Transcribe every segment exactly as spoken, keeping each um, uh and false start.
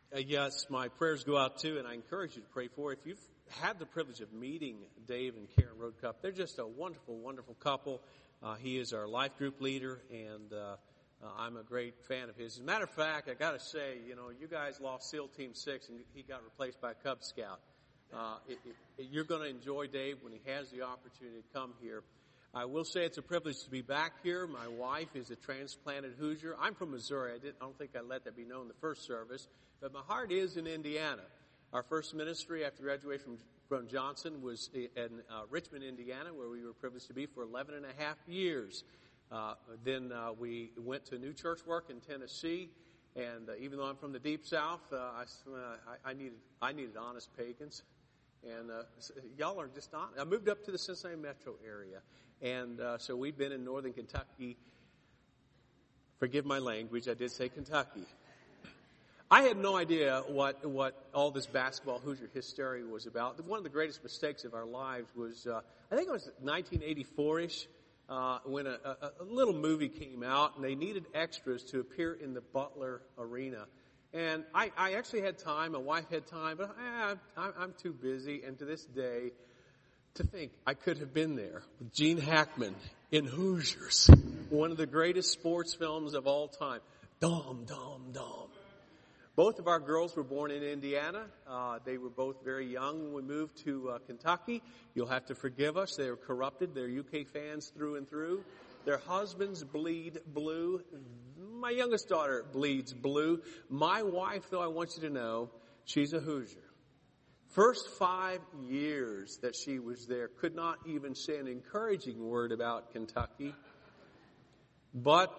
Uh, yes, my prayers go out too, and I encourage you to pray for. If you've had the privilege of meeting Dave and Karen Roadcup, they're just a wonderful, wonderful couple. Uh, he is our life group leader, and uh, uh, I'm a great fan of his. As a matter of fact, I got to say, you know, you guys lost SEAL Team Six, and he got replaced by a Cub Scout. Uh, it, it, you're going to enjoy Dave when he has the opportunity to come here. I will say it's a privilege to be back here. My wife is a transplanted Hoosier. I'm from Missouri. I, didn't, I don't think I let that be known in the first service. But my heart is in Indiana. Our first ministry after graduating from, from Johnson was in uh, Richmond, Indiana, where we were privileged to be for eleven and a half years. Uh, then uh, we went to New Church Work in Tennessee. And uh, even though I'm from the Deep South, uh, I, I, I needed I needed honest pagans. And uh, y'all are just not. I moved up to the Cincinnati metro area. And uh, so we've been in northern Kentucky. Forgive my language, I did say Kentucky. I had no idea what what all this basketball Hoosier hysteria was about. One of the greatest mistakes of our lives was, uh, I think it was nineteen eighty-four-ish, uh, when a, a, a little movie came out, and they needed extras to appear in the Butler Arena. And I, I actually had time, my wife had time, but eh, I'm, I'm too busy. And to this day, to think I could have been there with Gene Hackman in Hoosiers, one of the greatest sports films of all time. Dum, dum, dum. Both of our girls were born in Indiana. Uh, they were both very young when we moved to uh, Kentucky. You'll have to forgive us. They are corrupted. They're U K fans through and through. Their husbands bleed blue. My youngest daughter bleeds blue. My wife, though, I want you to know, she's a Hoosier. First five years that she was there, could not even say an encouraging word about Kentucky. But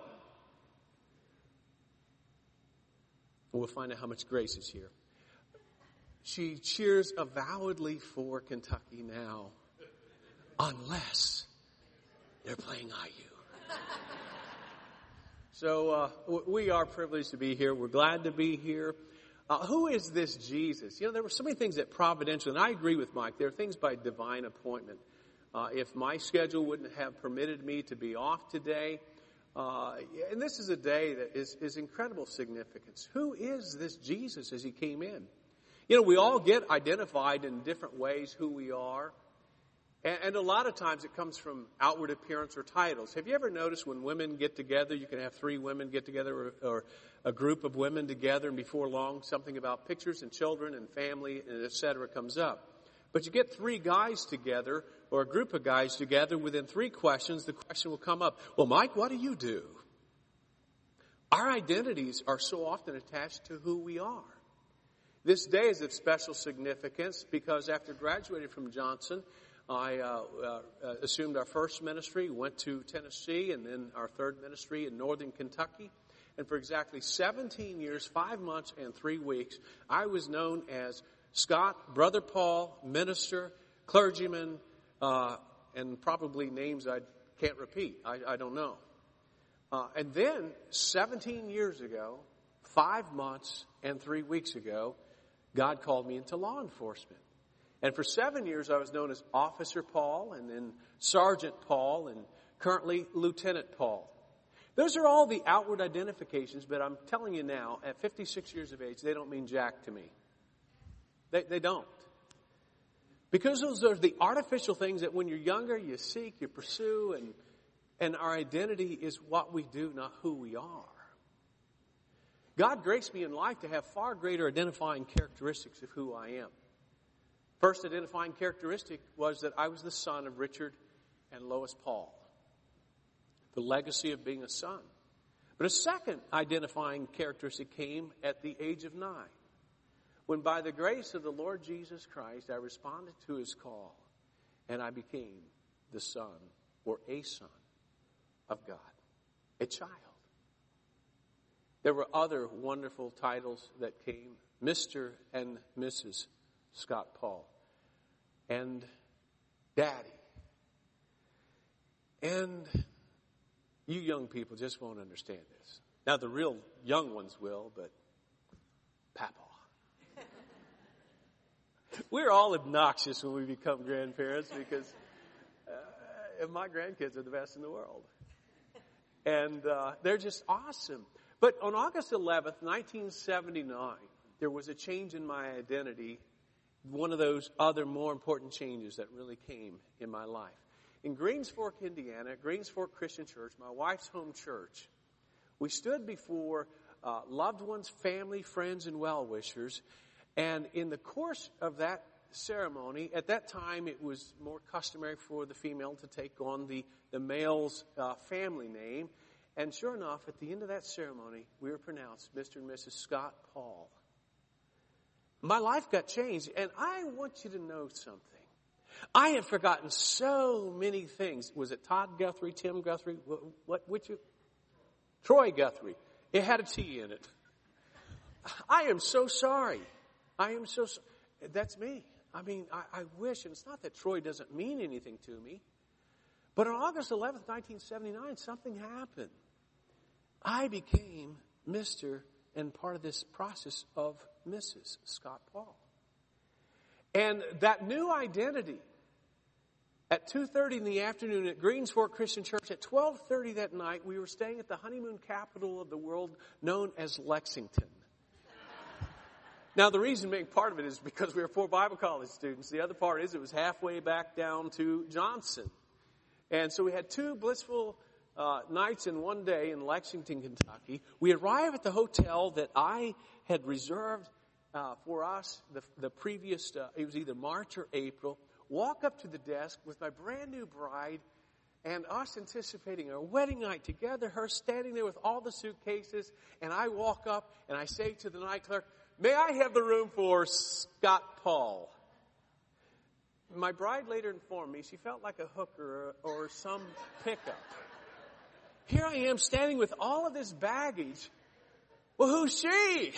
we'll find out how much grace is here. She cheers avowedly for Kentucky now, unless they're playing I U. So uh, we are privileged to be here. We're glad to be here. Uh, who is this Jesus? You know, there were so many things that providential, and I agree with Mike, there are things by divine appointment. Uh, if my schedule wouldn't have permitted me to be off today, uh, and this is a day that is, is incredible significance. Who is this Jesus as he came in? You know, we all get identified in different ways who we are. And, and a lot of times it comes from outward appearance or titles. Have you ever noticed when women get together, you can have three women get together or, or a group of women together, and before long something about pictures and children and family and et cetera comes up. But you get three guys together or a group of guys together, within three questions, the question will come up, well, Mike, what do you do? Our identities are so often attached to who we are. This day is of special significance because after graduating from Johnson, I uh, uh, assumed our first ministry, went to Tennessee, and then our third ministry in northern Kentucky. And for exactly seventeen years, five months, and three weeks, I was known as Scott, Brother Paul, minister, clergyman, uh, and probably names I can't repeat. I, I don't know. Uh, and then seventeen years ago, five months, and three weeks ago, God called me into law enforcement. And for seven years, I was known as Officer Paul, and then Sergeant Paul, and currently Lieutenant Paul. Those are all the outward identifications, but I'm telling you now, at fifty-six years of age, they don't mean jack to me. They, they don't. Because those are the artificial things that when you're younger, you seek, you pursue, and, and our identity is what we do, not who we are. God graced me in life to have far greater identifying characteristics of who I am. First identifying characteristic was that I was the son of Richard and Lois Paul. The legacy of being a son. But a second identifying characteristic came at the age of nine, when by the grace of the Lord Jesus Christ, I responded to his call, and I became the son, or a son, of God, a child. There were other wonderful titles that came, Mister and Missus Scott Paul, and Daddy. And you young people just won't understand this. Now, the real young ones will, but Papa. We're all obnoxious when we become grandparents because uh, my grandkids are the best in the world. And uh, they're just awesome. But on August eleventh, nineteen seventy-nine, there was a change in my identity, one of those other more important changes that really came in my life. In Greens Fork, Indiana, Greens Fork Christian Church, my wife's home church, we stood before uh, loved ones, family, friends, and well-wishers. And in the course of that ceremony, at that time it was more customary for the female to take on the, the male's uh, family name. And sure enough, at the end of that ceremony, we were pronounced Mister and Missus Scott Paul. My life got changed, and I want you to know something. I have forgotten so many things. Was it Todd Guthrie, Tim Guthrie? What, what which you? Troy Guthrie. It had a T in it. I am so sorry. I am so sorry. That's me. I mean, I, I wish, and it's not that Troy doesn't mean anything to me, but on August eleventh, nineteen seventy-nine, something happened. I became Mister and part of this process of Missus Scott Paul. And that new identity, at two thirty in the afternoon at Greens Fork Christian Church, at twelve thirty that night, we were staying at the honeymoon capital of the world known as Lexington. Now, the reason being part of it is because we were four Bible college students. The other part is it was halfway back down to Johnson. And so we had two blissful uh, nights in one day in Lexington, Kentucky. We arrived at the hotel that I had reserved uh, for us the, the previous, uh, it was either March or April. Walk up to the desk with my brand new bride and us anticipating our wedding night together, her standing there with all the suitcases. And I walk up and I say to the night clerk, "May I have the room for Scott Paul?" My bride later informed me she felt like a hooker or, or some pickup. Here I am standing with all of this baggage. Well, who's she?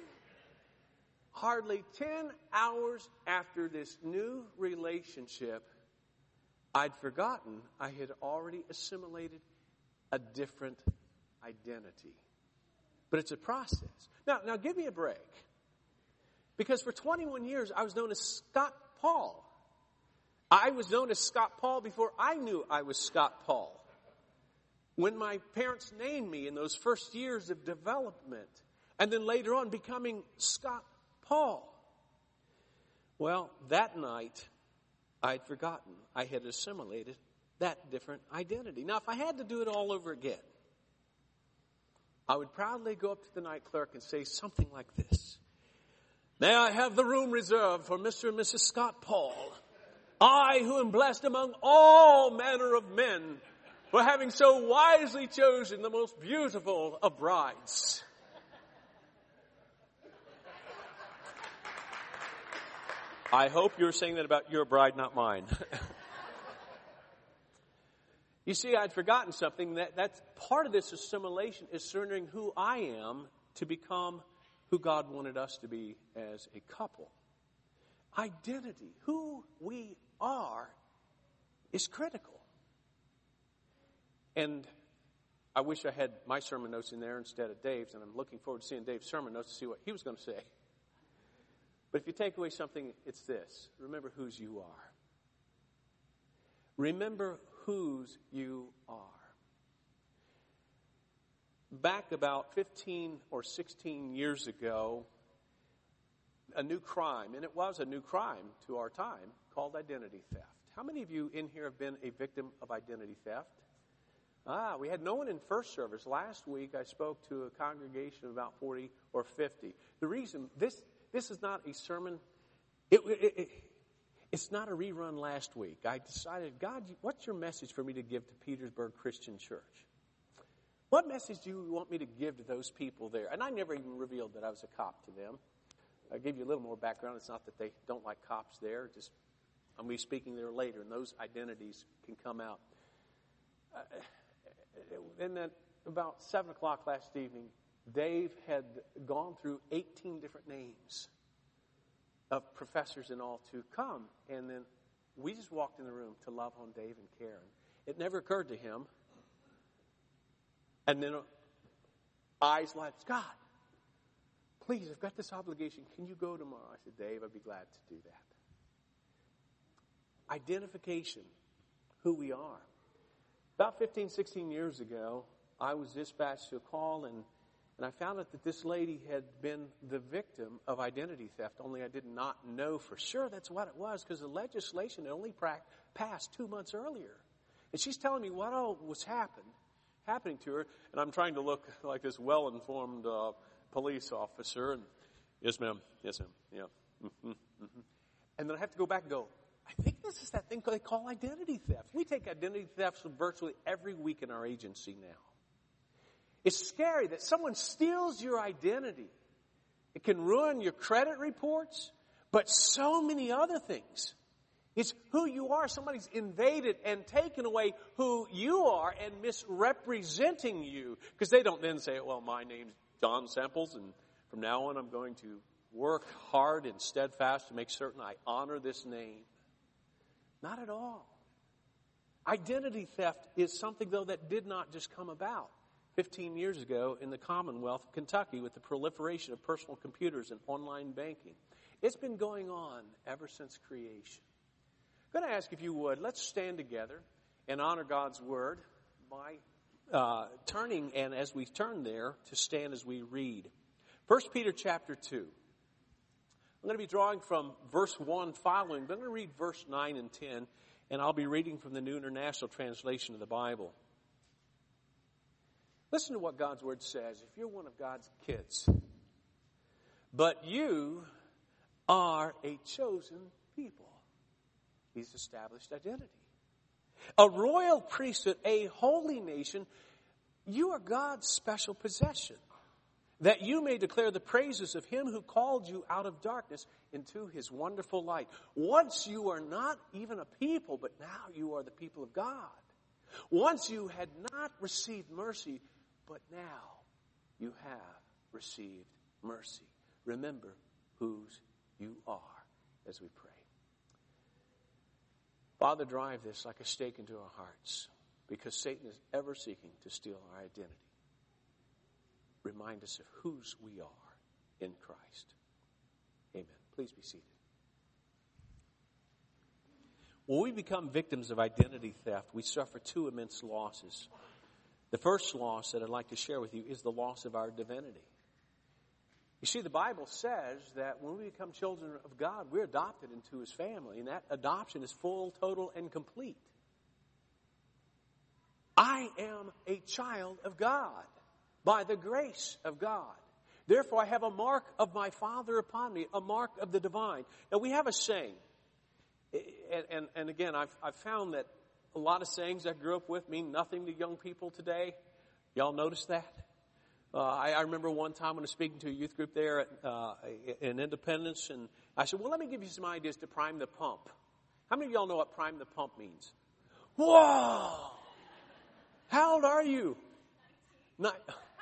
Hardly ten hours after this new relationship, I'd forgotten I had already assimilated a different identity. But it's a process. Now, now give me a break. Because for twenty-one years, I was known as Scott Paul. I was known as Scott Paul before I knew I was Scott Paul. When my parents named me in those first years of development, and then later on becoming Scott Paul. Well, that night, I'd forgotten I had assimilated that different identity. Now, if I had to do it all over again, I would proudly go up to the night clerk and say something like this. "May I have the room reserved for Mister and Missus Scott Paul? I, who am blessed among all manner of men, for having so wisely chosen the most beautiful of brides." I hope you're saying that about your bride, not mine. You see, I'd forgotten something. That, that's part of this assimilation is surrendering who I am to become who God wanted us to be as a couple. Identity, who we are, is critical. And I wish I had my sermon notes in there instead of Dave's, and I'm looking forward to seeing Dave's sermon notes to see what he was going to say. But if you take away something, it's this. Remember whose you are. Remember whose you are. Back about fifteen or sixteen years ago, a new crime, and it was a new crime to our time, called identity theft. How many of you in here have been a victim of identity theft? Ah, we had no one in first service. Last week I spoke to a congregation of about forty or fifty. The reason, this this is not a sermon, it, it, it, it's not a rerun last week. I decided, God, what's your message for me to give to Petersburg Christian Church? What message do you want me to give to those people there? And I never even revealed that I was a cop to them. I'll give you a little more background. It's not that they don't like cops there. Just I'm going to be speaking there later, and those identities can come out. Uh, and then about seven o'clock last evening, Dave had gone through eighteen different names of professors and all to come. And then we just walked in the room to love on Dave and Karen. It never occurred to him. And then eyes light, Scott, please, I've got this obligation. Can you go tomorrow? I said, Dave, I'd be glad to do that. Identification, who we are. About fifteen, sixteen years ago, I was dispatched to a call in And I found out that this lady had been the victim of identity theft, only I did not know for sure that's what it was because the legislation had only pra- passed two months earlier. And she's telling me what all was happened, happening to her, and I'm trying to look like this well-informed uh, police officer. And yes, ma'am. Yes, ma'am. Yeah. Mm-hmm. Mm-hmm. And then I have to go back and go, I think this is that thing they call identity theft. We take identity thefts virtually every week in our agency now. It's scary that someone steals your identity. It can ruin your credit reports, but so many other things. It's who you are. Somebody's invaded and taken away who you are and misrepresenting you. Because they don't then say, well, my name's John Samples, and from now on I'm going to work hard and steadfast to make certain I honor this name. Not at all. Identity theft is something, though, that did not just come about fifteen years ago in the Commonwealth of Kentucky with the proliferation of personal computers and online banking. It's been going on ever since creation. I'm going to ask if you would, let's stand together and honor God's Word by uh, turning, and as we turn there, to stand as we read. First Peter chapter two. I'm going to be drawing from verse one following, but I'm going to read verse nine and ten, and I'll be reading from the New International Translation of the Bible. Listen to what God's Word says. If you're one of God's kids, but you are a chosen people. He's established identity. A royal priesthood, a holy nation. You are God's special possession, that you may declare the praises of Him who called you out of darkness into His wonderful light. Once you are not even a people, but now you are the people of God. Once you had not received mercy, but now you have received mercy. Remember whose you are as we pray. Father, drive this like a stake into our hearts, because Satan is ever seeking to steal our identity. Remind us of whose we are in Christ. Amen. Please be seated. When we become victims of identity theft, we suffer two immense losses. The first loss that I'd like to share with you is the loss of our divinity. You see, the Bible says that when we become children of God, we're adopted into His family, and that adoption is full, total, and complete. I am a child of God by the grace of God. Therefore, I have a mark of my Father upon me, a mark of the divine. Now, we have a saying, and, and, and again, I've, I've found that a lot of sayings I grew up with mean nothing to young people today. Y'all notice that? Uh, I, I remember one time when I was speaking to a youth group there at, uh, in Independence, and I said, well, let me give you some ideas to prime the pump. How many of y'all know what prime the pump means? Whoa! How old are you? Not...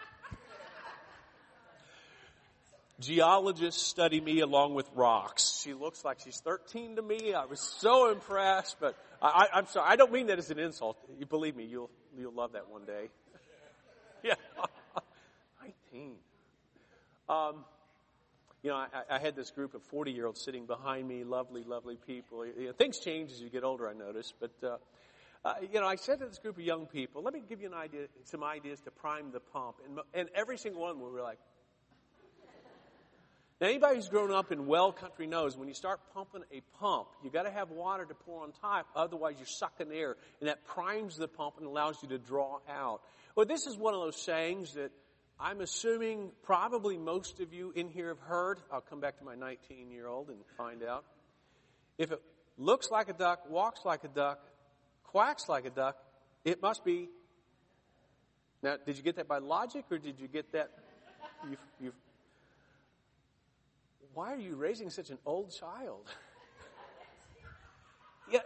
Geologists study me along with rocks. She looks like she's thirteen to me. I was so impressed, but I, I, I'm sorry. I don't mean that as an insult. You believe me, you'll you'll love that one day. Yeah, nineteen. Um, you know, I, I had this group of forty-year-olds sitting behind me. Lovely, lovely people. You know, things change as you get older, I notice. But uh, uh, you know, I said to this group of young people, "Let me give you an idea, some ideas to prime the pump." And and every single one, we were like. Now, anybody who's grown up in well country knows when you start pumping a pump, you got to have water to pour on top. Otherwise, you're sucking air, and that primes the pump and allows you to draw out. Well, this is one of those sayings that I'm assuming probably most of you in here have heard. I'll come back to my nineteen-year-old and find out. If it looks like a duck, walks like a duck, quacks like a duck, it must be. Now, did you get that by logic, or did you get that? You've, you've Why are you raising such an old child? Yeah,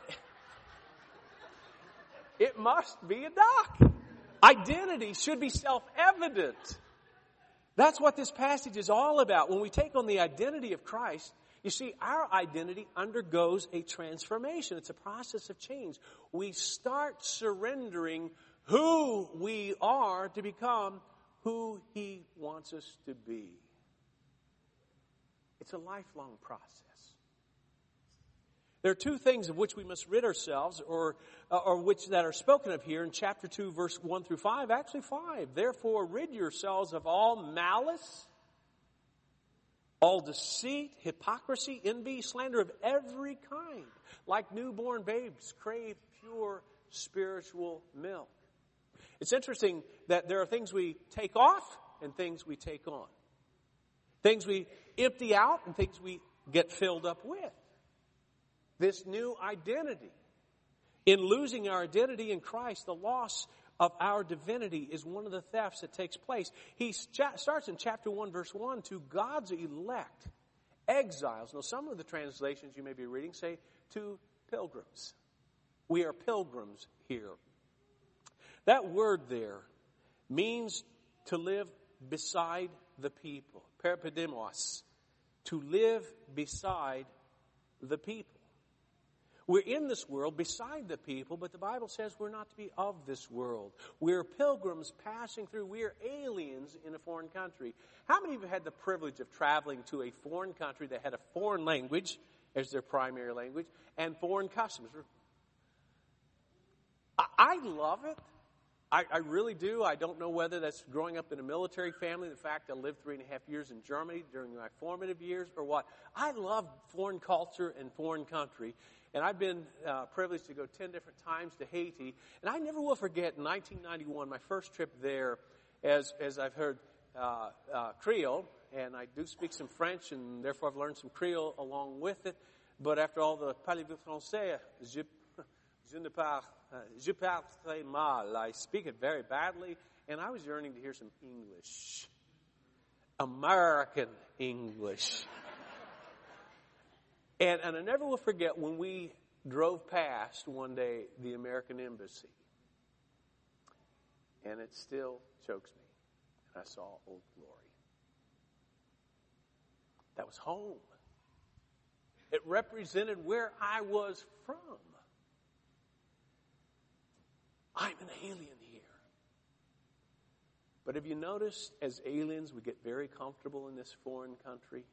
it must be a duck. Identity should be self-evident. That's what this passage is all about. When we take on the identity of Christ, you see, our identity undergoes a transformation. It's a process of change. We start surrendering who we are to become who He wants us to be. It's a lifelong process. There are two things of which we must rid ourselves, or, or which that are spoken of here in chapter two, verse one through five. Actually five. Therefore, rid yourselves of all malice, all deceit, hypocrisy, envy, slander of every kind. Like newborn babes, crave pure spiritual milk. It's interesting that there are things we take off and things we take on. Things we empty out and things we get filled up with. This new identity. In losing our identity in Christ, the loss of our divinity is one of the thefts that takes place. He starts in chapter one, verse one, to God's elect, exiles. Now, some of the translations you may be reading say to pilgrims. We are pilgrims here. That word there means to live beside the people. Peripedimos. To live beside the people. We're in this world beside the people, but the Bible says we're not to be of this world. We're pilgrims passing through. We're aliens in a foreign country. How many of you had the privilege of traveling to a foreign country that had a foreign language as their primary language and foreign customs? I, I love it. I, I really do. I don't know whether that's growing up in a military family, the fact I lived three and a half years in Germany during my formative years, or what. I love foreign culture and foreign country. And I've been uh, privileged to go ten different times to Haiti. And I never will forget in nineteen ninety-one, my first trip there, as as I've heard uh, uh, Creole, and I do speak some French, and therefore I've learned some Creole along with it. But after all the parlez-vous français, je, je ne parle, uh, je parle très mal. I speak it very badly, and I was yearning to hear some English. American English. And, and I never will forget when we drove past one day the American Embassy. And it still chokes me. And I saw Old Glory. That was home. It represented where I was from. I'm an alien here. But have you noticed, as aliens, we get very comfortable in this foreign country?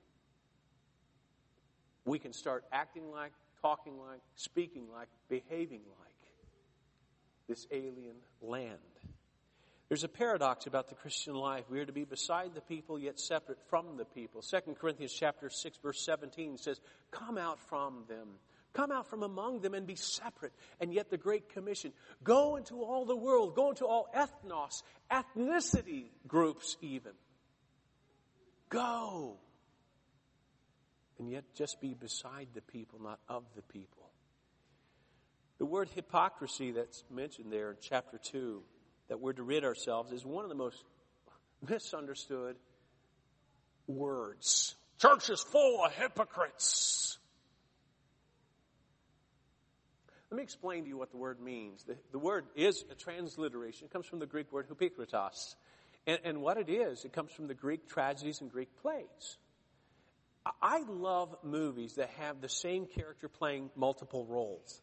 We can start acting like, talking like, speaking like, behaving like this alien land. There's a paradox about the Christian life. We are to be beside the people, yet separate from the people. Second Corinthians chapter six, verse seventeen says, come out from them. Come out from among them and be separate. And yet the Great Commission, go into all the world. Go into all ethnos, ethnicity groups even. Go. And yet just be beside the people, not of the people. The word hypocrisy that's mentioned there in chapter two, that we're to rid ourselves, is one of the most misunderstood words. Church is full of hypocrites. Let me explain to you what the word means. The, the word is a transliteration. It comes from the Greek word hypokritos. And, and what it is, it comes from the Greek tragedies and Greek plays. I love movies that have the same character playing multiple roles.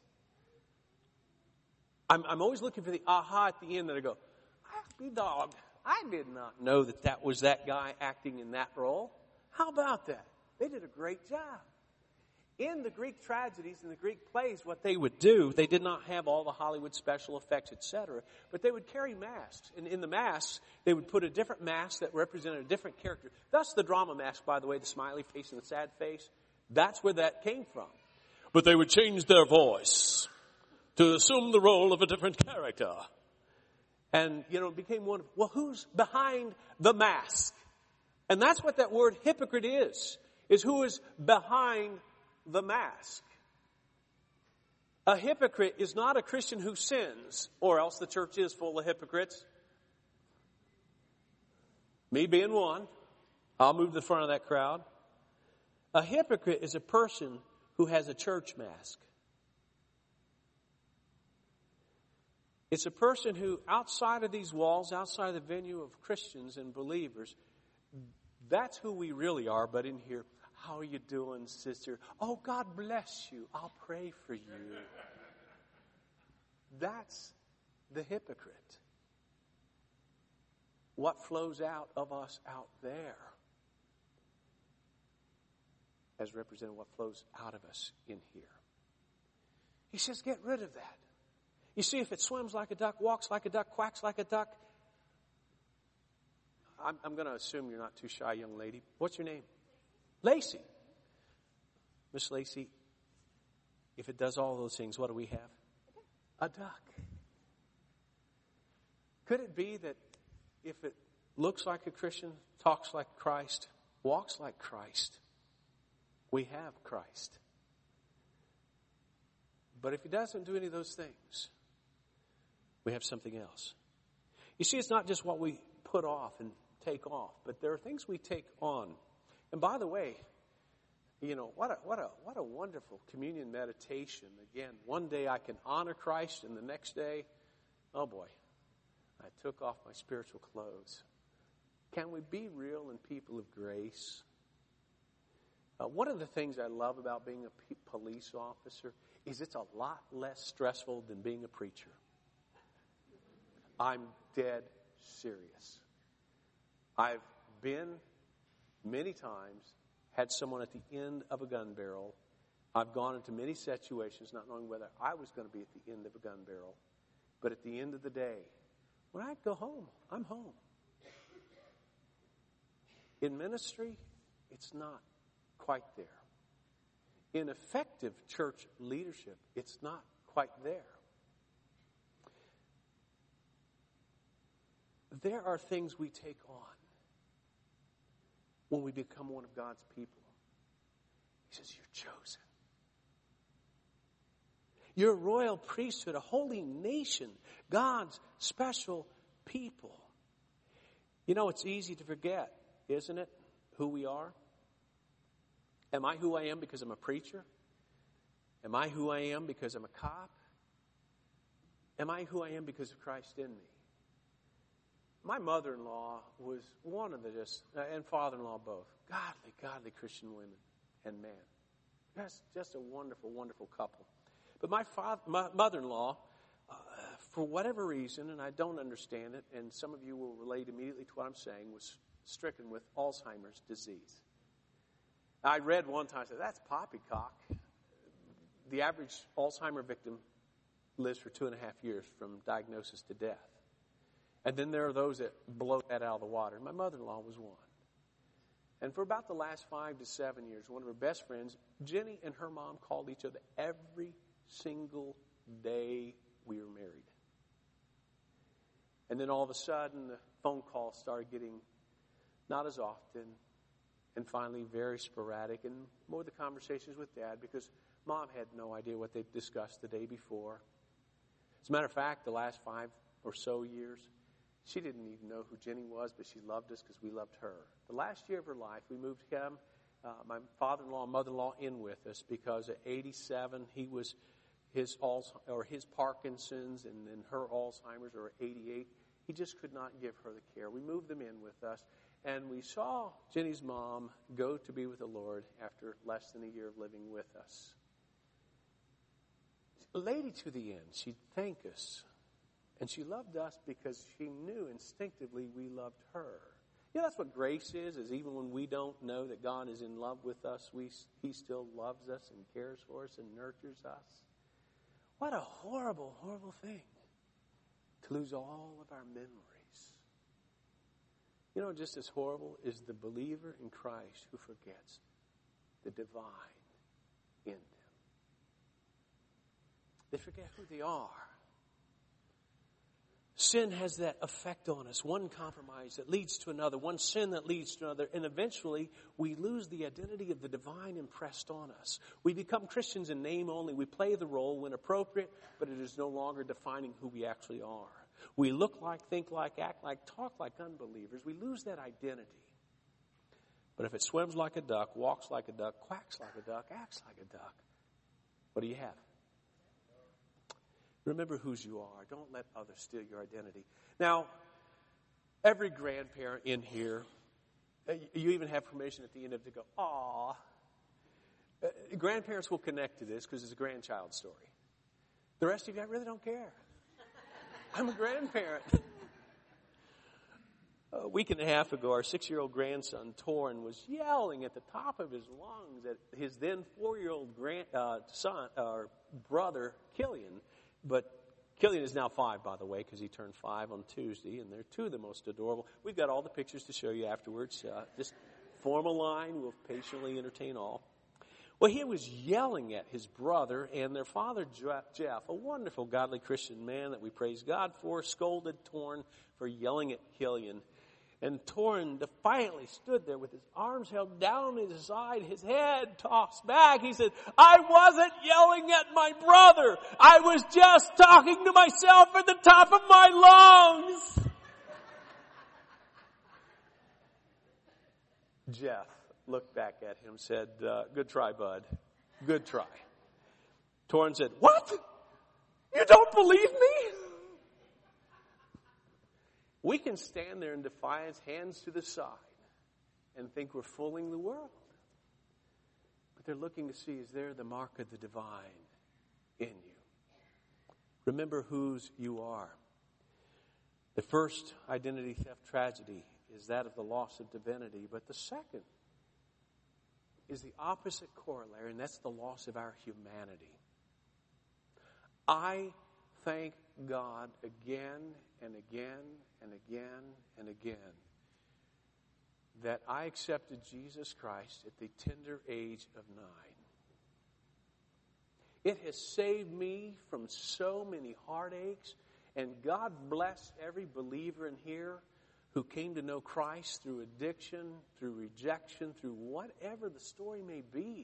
I'm, I'm always looking for the aha at the end that I go, I be dogged. I did not know that that was that guy acting in that role. How about that? They did a great job. In the Greek tragedies and the Greek plays, what they would do, they did not have all the Hollywood special effects, et cetera, but they would carry masks. And in the masks, they would put a different mask that represented a different character. Thus the drama mask, by the way, the smiley face and the sad face, that's where that came from. But they would change their voice to assume the role of a different character. And, you know, it became one of, well, who's behind the mask? And that's what that word hypocrite is, is who is behind the mask. A hypocrite is not a Christian who sins, or else the church is full of hypocrites. Me being one, I'll move to the front of that crowd. A hypocrite is a person who has a church mask. It's a person who, outside of these walls, outside of the venue of Christians and believers, that's who we really are, but in here, how are you doing, sister? Oh, God bless you. I'll pray for you. That's the hypocrite. What flows out of us out there as representing what flows out of us in here. He says, get rid of that. You see, if it swims like a duck, walks like a duck, quacks like a duck, I'm, I'm going to assume you're not too shy, young lady. What's your name? Lacey. Miss Lacey, if it does all those things, what do we have? A duck. Could it be that if it looks like a Christian, talks like Christ, walks like Christ, we have Christ? But if he doesn't do any of those things, we have something else. You see, it's not just what we put off and take off, but there are things we take on. And by the way, you know, what a, what a, what a wonderful communion meditation. Again, one day I can honor Christ, and the next day, oh boy, I took off my spiritual clothes. Can we be real and people of grace? Uh, one of the things I love about being a p- police officer is it's a lot less stressful than being a preacher. I'm dead serious. I've been many times, had someone at the end of a gun barrel. I've gone into many situations not knowing whether I was going to be at the end of a gun barrel. But at the end of the day, when I go home, I'm home. In ministry, it's not quite there. In effective church leadership, it's not quite there. There are things we take on when we become one of God's people. He says, you're chosen. You're a royal priesthood, a holy nation, God's special people. You know, it's easy to forget, isn't it, who we are? Am I who I am because I'm a preacher? Am I who I am because I'm a cop? Am I who I am because of Christ in me? My mother-in-law was one of the just, and father-in-law both, godly, godly Christian women and men. That's just a wonderful, wonderful couple. But my, father, my mother-in-law, uh, for whatever reason, and I don't understand it, and some of you will relate immediately to what I'm saying, was stricken with Alzheimer's disease. I read one time, I said, that's poppycock. The average Alzheimer victim lives for two and a half years from diagnosis to death. And then there are those that blow that out of the water. My mother-in-law was one. And for about the last five to seven years, one of her best friends, Jenny, and her mom called each other every single day we were married. And then all of a sudden, the phone calls started getting not as often, and finally very sporadic, and more of the conversations with Dad, because Mom had no idea what they'd discussed the day before. As a matter of fact, the last five or so years, she didn't even know who Jenny was, but she loved us because we loved her. The last year of her life, we moved him, uh, my father-in-law and mother-in-law, in with us because at eighty-seven, he was his Alzheimer's, or his Parkinson's, and then her Alzheimer's, or eighty-eight. He just could not give her the care. We moved them in with us, and we saw Jenny's mom go to be with the Lord after less than a year of living with us. A lady to the end, she'd thank us. And she loved us because she knew instinctively we loved her. You know, that's what grace is, is even when we don't know that God is in love with us, we, He still loves us and cares for us and nurtures us. What a horrible, horrible thing to lose all of our memories. You know, just as horrible is the believer in Christ who forgets the divine in them. They forget who they are. Sin has that effect on us. One compromise that leads to another. One sin that leads to another. And eventually, we lose the identity of the divine impressed on us. We become Christians in name only. We play the role when appropriate, but it is no longer defining who we actually are. We look like, think like, act like, talk like unbelievers. We lose that identity. But if it swims like a duck, walks like a duck, quacks like a duck, acts like a duck, what do you have? Remember whose you are. Don't let others steal your identity. Now, every grandparent in here, you even have permission at the end of it to go, aw. Grandparents will connect to this because it's a grandchild story. The rest of you, I really don't care. I'm a grandparent. A week and a half ago, our six-year-old grandson, Torrin, was yelling at the top of his lungs at his then four-year-old grand, uh, son, uh, brother, Killian. But Killian is now five, by the way, because he turned five on Tuesday, and they're two of the most adorable. We've got all the pictures to show you afterwards. Uh, just form a line. We'll patiently entertain all. Well, he was yelling at his brother and their father, Jeff, a wonderful, godly Christian man that we praise God for, scolded Torrin for yelling at Killian. And Torrin defiantly stood there with his arms held down at his side, his head tossed back. He said, I wasn't yelling at my brother. I was just talking to myself at the top of my lungs. Jeff looked back at him and said, uh, good try, bud. Good try. Torrin said, what? You don't believe me? We can stand there in defiance, hands to the side, and think we're fooling the world. But they're looking to see, is there the mark of the divine in you? Remember whose you are. The first identity theft tragedy is that of the loss of divinity, but the second is the opposite corollary, and that's the loss of our humanity. I thank God again and again and again and again that I accepted Jesus Christ at the tender age of nine. It has saved me from so many heartaches, and God bless every believer in here who came to know Christ through addiction, through rejection, through whatever the story may be.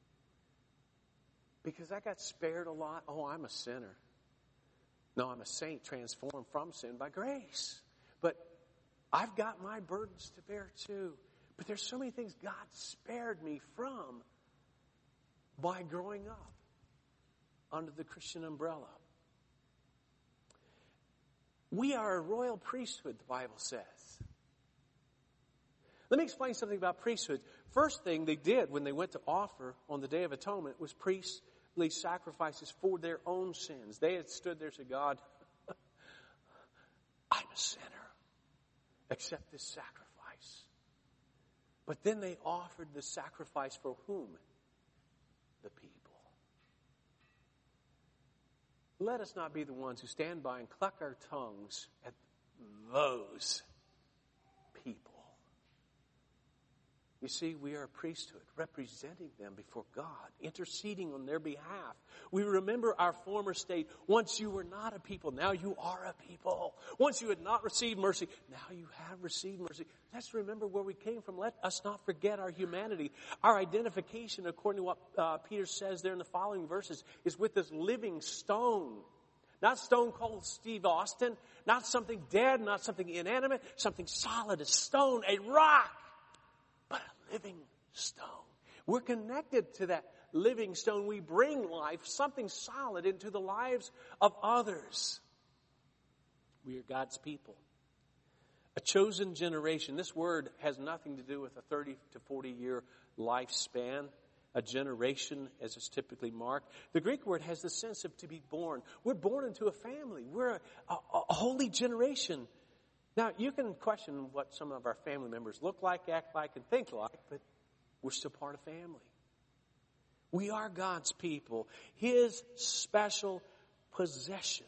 Because I got spared a lot. Oh, I'm a sinner. No, I'm a saint transformed from sin by grace. But I've got my burdens to bear too. But there's so many things God spared me from by growing up under the Christian umbrella. We are a royal priesthood, the Bible says. Let me explain something about priesthood. First thing they did when they went to offer on the Day of Atonement was priestly sacrifices for their own sins. They had stood there and said, God, I'm a sinner. Accept this sacrifice. But then they offered the sacrifice for whom? The people. Let us not be the ones who stand by and cluck our tongues at those people. You see, we are a priesthood, representing them before God, interceding on their behalf. We remember our former state. Once you were not a people, now you are a people. Once you had not received mercy, now you have received mercy. Let's remember where we came from. Let us not forget our humanity. Our identification, according to what uh, Peter says there in the following verses, is with this living stone. Not Stone Cold Steve Austin, not something dead, not something inanimate, something solid, a stone, a rock. But a living stone. We're connected to that living stone. We bring life, something solid, into the lives of others. We are God's people. A chosen generation. This word has nothing to do with a thirty to forty year lifespan. A generation, as it's typically marked. The Greek word has the sense of to be born. We're born into a family. We're a, a, a holy generation. Now, you can question what some of our family members look like, act like, and think like, but we're still part of family. We are God's people, His special possession.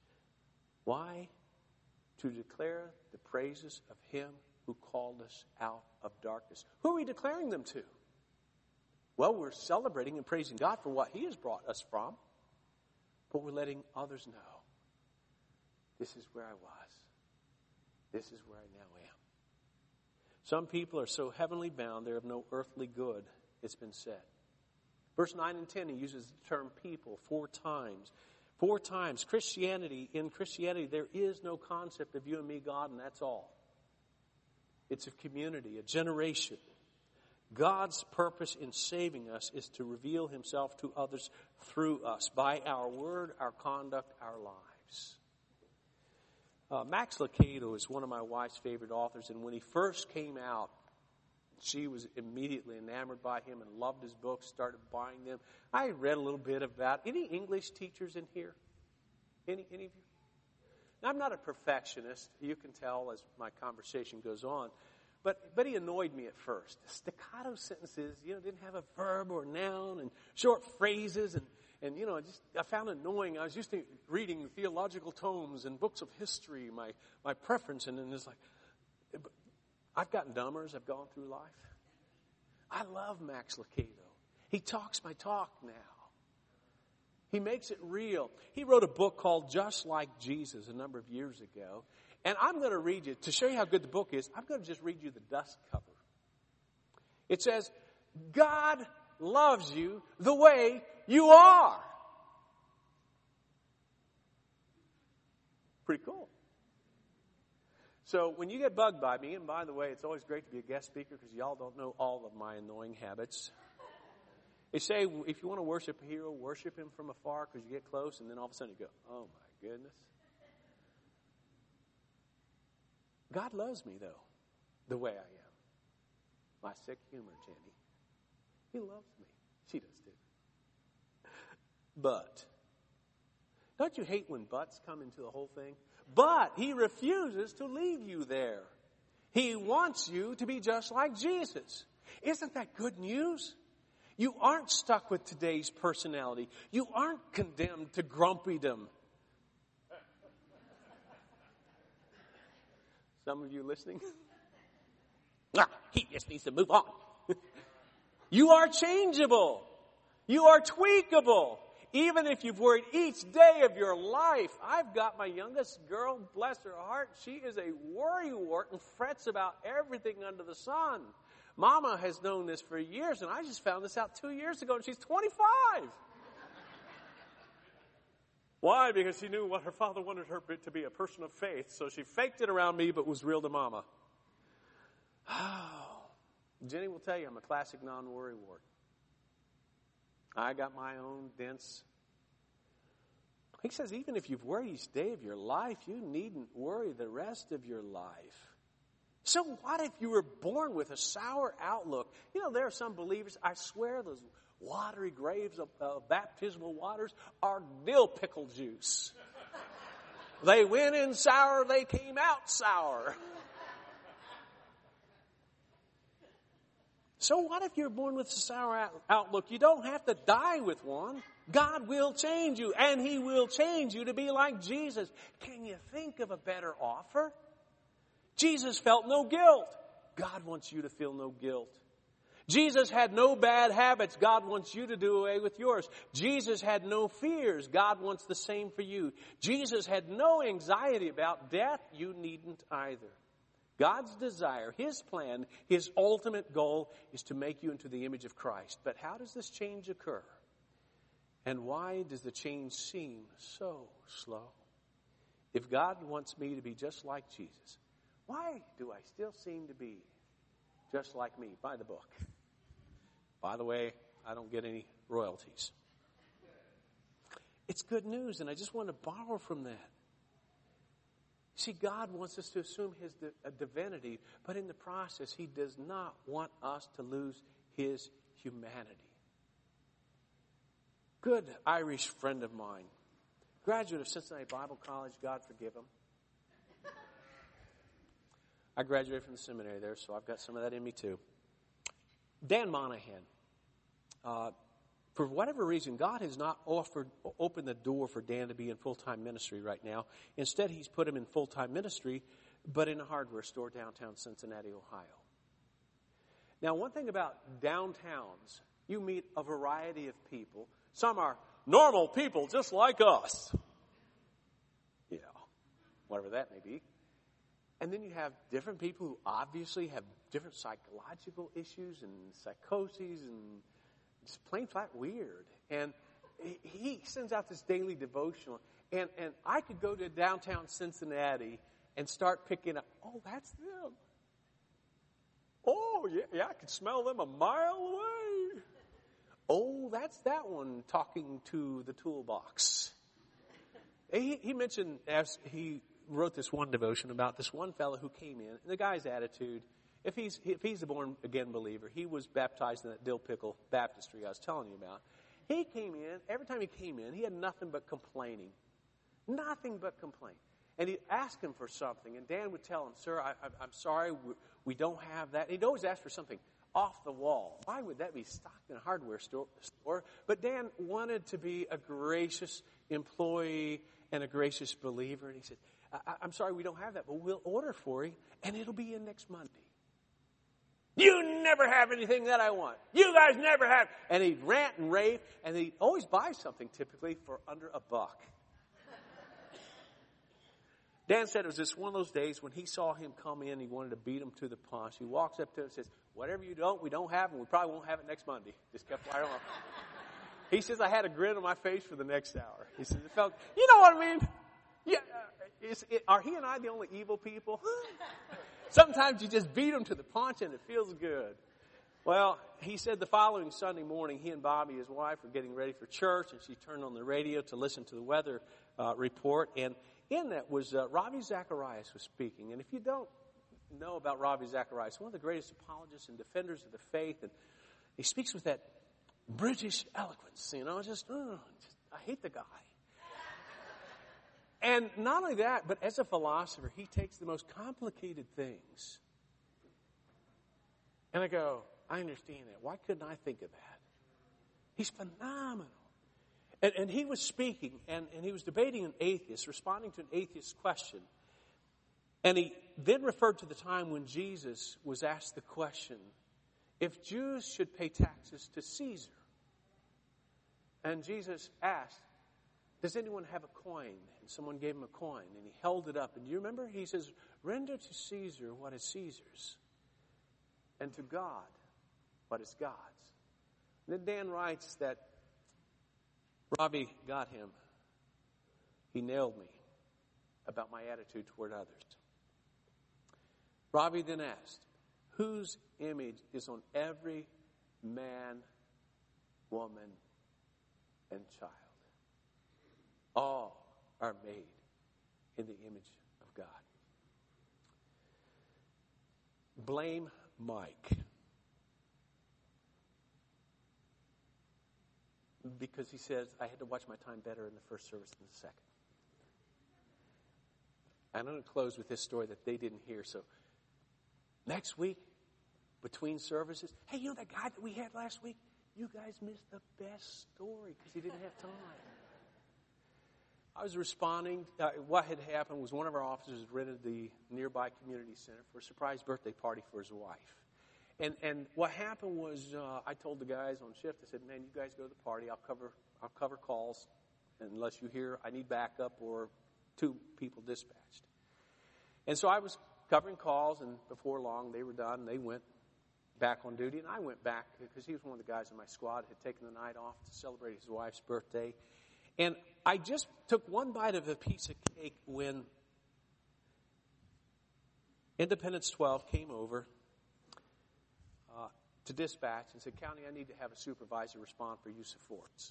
Why? To declare the praises of Him who called us out of darkness. Who are we declaring them to? Well, we're celebrating and praising God for what He has brought us from, but we're letting others know, this is where I was. This is where I now am. Some people are so heavenly bound, they're of no earthly good, it's been said. Verse nine and ten, he uses the term people four times. Four times. Christianity, in Christianity, there is no concept of you and me, God, and that's all. It's a community, a generation. God's purpose in saving us is to reveal Himself to others through us, by our word, our conduct, our lives. Uh, Max Lucado is one of my wife's favorite authors, and when he first came out, she was immediately enamored by him and loved his books, started buying them. I read a little bit about, any English teachers in here? Any, any of you? Now, I'm not a perfectionist. You can tell as my conversation goes on. But but he annoyed me at first. Staccato sentences, you know, didn't have a verb or noun, and short phrases, and, and you know, just I found it annoying. I was used to reading theological tomes and books of history, my, my preference, and then it's like, I've gotten dumber as I've gone through life. I love Max Lucado. He talks my talk now. He makes it real. He wrote a book called Just Like Jesus a number of years ago. And I'm going to read you, to show you how good the book is, I'm going to just read you the dust cover. It says, God loves you the way you are. Pretty cool. So when you get bugged by me, and by the way, it's always great to be a guest speaker because y'all don't know all of my annoying habits. They say if you want to worship a hero, worship him from afar because you get close and then all of a sudden you go, oh my goodness. God loves me, though, the way I am. My sick humor, Jenny. He loves me. She does, too. But, don't you hate when buts come into the whole thing? But he refuses to leave you there. He wants you to be just like Jesus. Isn't that good news? You aren't stuck with today's personality. You aren't condemned to grumpydom. Some of you listening? Ah, he just needs to move on. You are changeable. You are tweakable. Even if you've worried each day of your life. I've got my youngest girl, bless her heart. She is a worrywart and frets about everything under the sun. Mama has known this for years, and I just found this out two years ago, and she's twenty-five. Why? Because she knew what her father wanted her to be, a person of faith. So she faked it around me, but was real to Mama. Oh, Jenny will tell you I'm a classic non-worry wart. I got my own dense. He says even if you've worried each day of your life, you needn't worry the rest of your life. So what if you were born with a sour outlook? You know, there are some believers, I swear those watery graves of uh, baptismal waters are dill pickle juice. They went in sour, they came out sour. So what if you're born with a sour outlook? You don't have to die with one. God will change you, and He will change you to be like Jesus. Can you think of a better offer? Jesus felt no guilt. God wants you to feel no guilt. Jesus had no bad habits. God wants you to do away with yours. Jesus had no fears. God wants the same for you. Jesus had no anxiety about death. You needn't either. God's desire, His plan, His ultimate goal is to make you into the image of Christ. But how does this change occur? And why does the change seem so slow? If God wants me to be just like Jesus, why do I still seem to be just like me? Buy the book. By the way, I don't get any royalties. It's good news, and I just want to borrow from that. See, God wants us to assume His divinity, but in the process, He does not want us to lose His humanity. Good Irish friend of mine, graduate of Cincinnati Bible College, God forgive him. I graduated from the seminary there, so I've got some of that in me too. Dan Monahan. Uh, for whatever reason, God has not offered, opened the door for Dan to be in full-time ministry right now. Instead, He's put him in full-time ministry, but in a hardware store downtown Cincinnati, Ohio. Now, one thing about downtowns, you meet a variety of people. Some are normal people just like us. Yeah, whatever that may be. And then you have different people who obviously have different psychological issues and psychoses and just plain flat weird. And he sends out this daily devotional. And, and I could go to downtown Cincinnati and start picking up, oh, that's them. Oh, yeah, yeah, I can smell them a mile away. Oh, that's that one talking to the toolbox. He, he mentioned as he wrote this one devotion about this one fellow who came in, and the guy's attitude, if he's if he's a born-again believer, he was baptized in that dill pickle baptistry I was telling you about. He came in, every time he came in, he had nothing but complaining. Nothing but complaint. And he'd ask him for something, and Dan would tell him, sir, I, I, I'm sorry, we, we don't have that. And he'd always ask for something off the wall. Why would that be stocked in a hardware store? store? But Dan wanted to be a gracious employee and a gracious believer. And he said, I, I'm sorry, we don't have that, but we'll order for you, and it'll be in next Monday. You never have anything that I want. You guys never have. And he'd rant and rave, and he'd always buy something typically for under a buck. Dan said it was just one of those days when he saw him come in, he wanted to beat him to the punch. He walks up to him and says, whatever you don't, we don't have, and we probably won't have it next Monday. Just kept firing off. He says, I had a grin on my face for the next hour. He says, it felt, you know what I mean? Yeah, is it, are he and I the only evil people? Sometimes you just beat them to the punch and it feels good. Well, he said the following Sunday morning, he and Bobby, his wife, were getting ready for church, and she turned on the radio to listen to the weather uh, report. And in that was uh, Ravi Zacharias was speaking. And if you don't know about Ravi Zacharias, one of the greatest apologists and defenders of the faith, and he speaks with that British eloquence, you know, just, oh, just I hate the guy. And not only that, but as a philosopher, he takes the most complicated things. And I go, I understand that. Why couldn't I think of that? He's phenomenal. And, and he was speaking, and, and he was debating an atheist, responding to an atheist's question. And he then referred to the time when Jesus was asked the question, if Jews should pay taxes to Caesar. And Jesus asked, does anyone have a coin? And someone gave him a coin, and he held it up. And do you remember? He says, render to Caesar what is Caesar's, and to God what is God's. And then Dan writes that Ravi got him. He nailed me about my attitude toward others. Ravi then asked, whose image is on every man, woman, and child? All are made in the image of God. Blame Mike. Because he says, I had to watch my time better in the first service than the second. I'm going to close with this story that they didn't hear. So next week, between services, hey, you know that guy that we had last week? You guys missed the best story because he didn't have time. I was responding. Uh, what had happened was one of our officers rented the nearby community center for a surprise birthday party for his wife. And and what happened was uh, I told the guys on shift, I said, man, you guys go to the party. I'll cover I'll cover calls unless you hear I need backup or two people dispatched. And so I was covering calls, and before long they were done. They went back on duty, and I went back because he was one of the guys in my squad had taken the night off to celebrate his wife's birthday. And I just took one bite of a piece of cake when Independence twelve came over uh, to dispatch and said, County, I need to have a supervisor respond for use of force.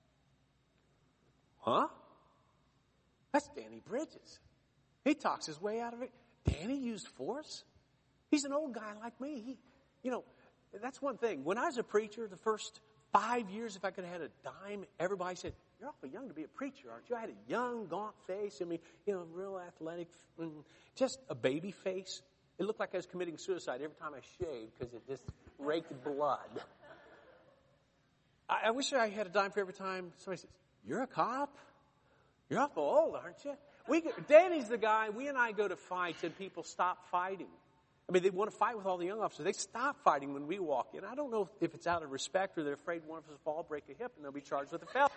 Huh? That's Danny Bridges. He talks his way out of it. Danny used force? He's an old guy like me. He, you know, that's one thing. When I was a preacher, the first five years, if I could have had a dime, everybody said, you're awfully young to be a preacher, aren't you? I had a young, gaunt face. I mean, you know, real athletic, just a baby face. It looked like I was committing suicide every time I shaved because it just raked blood. I, I wish I had a dime for every time somebody says, you're a cop? You're awful old, aren't you? We, Danny's the guy, we and I go to fights and people stop fighting. I mean, they want to fight with all the young officers. They stop fighting when we walk in. I don't know if it's out of respect or they're afraid one of us will fall, break a hip, and they'll be charged with a felony.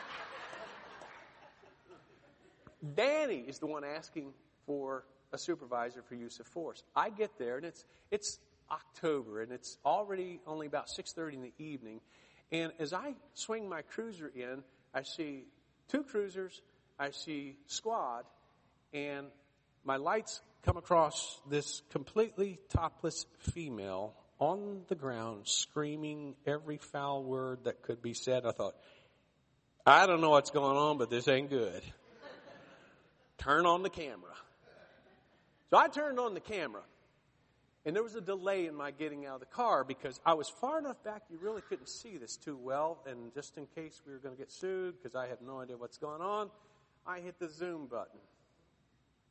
Danny is the one asking for a supervisor for use of force. I get there, and it's it's October, and it's already only about six thirty in the evening. And as I swing my cruiser in, I see two cruisers, I see squad, and my lights come across this completely topless female on the ground screaming every foul word that could be said. I thought, I don't know what's going on, but this ain't good. Turn on the camera. So I turned on the camera, and there was a delay in my getting out of the car because I was far enough back you really couldn't see this too well, and just in case we were going to get sued because I have no idea what's going on, I hit the zoom button.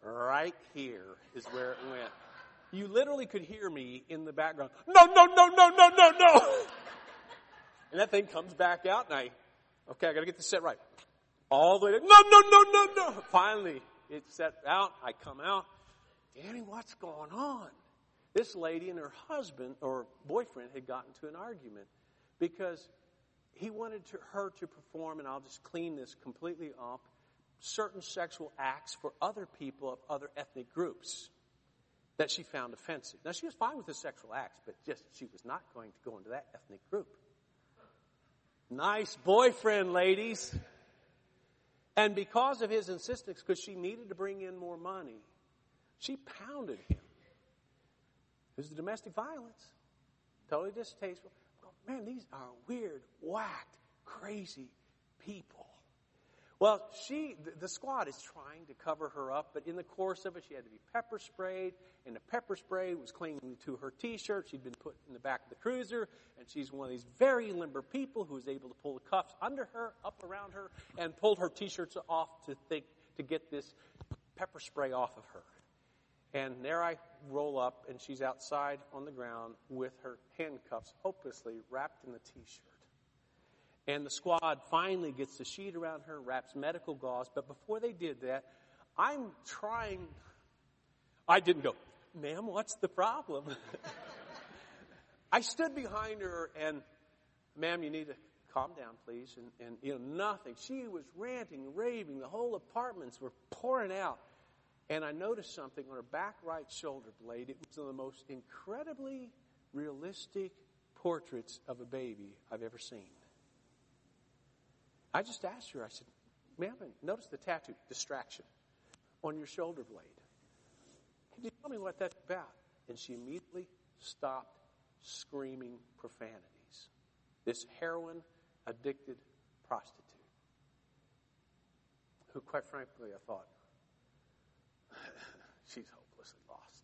right here is where it went. You literally could hear me in the background. No, no, no, no, no, no, no. And that thing comes back out and I, okay, I got to get this set right. All the way to, no, no, no, no, no. Finally, it's set out. I come out. Danny, what's going on? This lady and her husband or boyfriend had gotten to an argument because he wanted to, her to perform, and I'll just clean this completely up, certain sexual acts for other people of other ethnic groups that she found offensive. Now, she was fine with the sexual acts, but just she was not going to go into that ethnic group. Nice boyfriend, ladies. And because of his insistence, because she needed to bring in more money, she pounded him. It was the domestic violence. Totally distasteful. Man, these are weird, whacked, crazy people. Well, she, the, the squad is trying to cover her up, but in the course of it, she had to be pepper sprayed, and the pepper spray was clinging to her T-shirt. She'd been put in the back of the cruiser, and she's one of these very limber people who was able to pull the cuffs under her, up around her, and pulled her T-shirts off to think to get this pepper spray off of her. And there I roll up, and she's outside on the ground with her handcuffs hopelessly wrapped in the T-shirt. And the squad finally gets the sheet around her, wraps medical gauze. But before they did that, I'm trying. I didn't go, ma'am, what's the problem? I stood behind her and, ma'am, you need to calm down, please. And, and, you know, nothing. She was ranting, raving. The whole apartments were pouring out. And I noticed something on her back right shoulder blade. It was one of the most incredibly realistic portraits of a baby I've ever seen. I just asked her, I said, ma'am, notice the tattoo, distraction, on your shoulder blade. Can you tell me what that's about? And she immediately stopped screaming profanities. This heroin-addicted prostitute, who quite frankly I thought, she's hopelessly lost.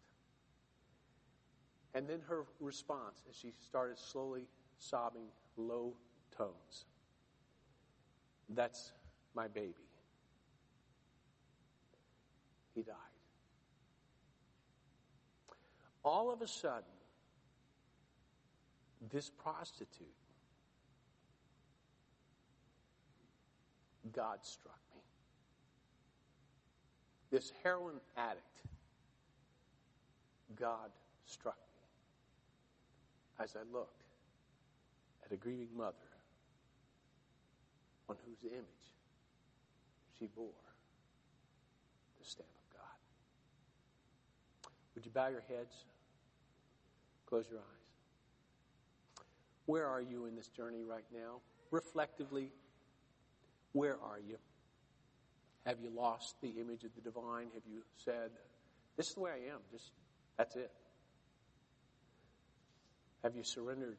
And then her response as she started slowly sobbing low tones. That's my baby. He died. All of a sudden, this prostitute, God struck me. This heroin addict, God struck me as I looked at a grieving mother on whose image she bore the stamp of God. Would you bow your heads? Close your eyes. Where are you in this journey right now? Reflectively, where are you? Have you lost the image of the divine? Have you said, this is the way I am, just that's it? Have you surrendered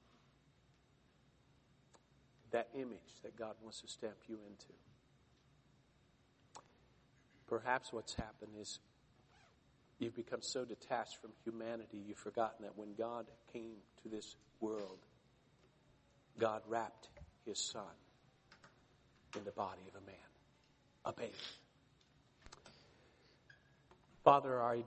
that image that God wants to stamp you into? Perhaps what's happened is you've become so detached from humanity, you've forgotten that when God came to this world, God wrapped his son in the body of a man, a baby. Father, I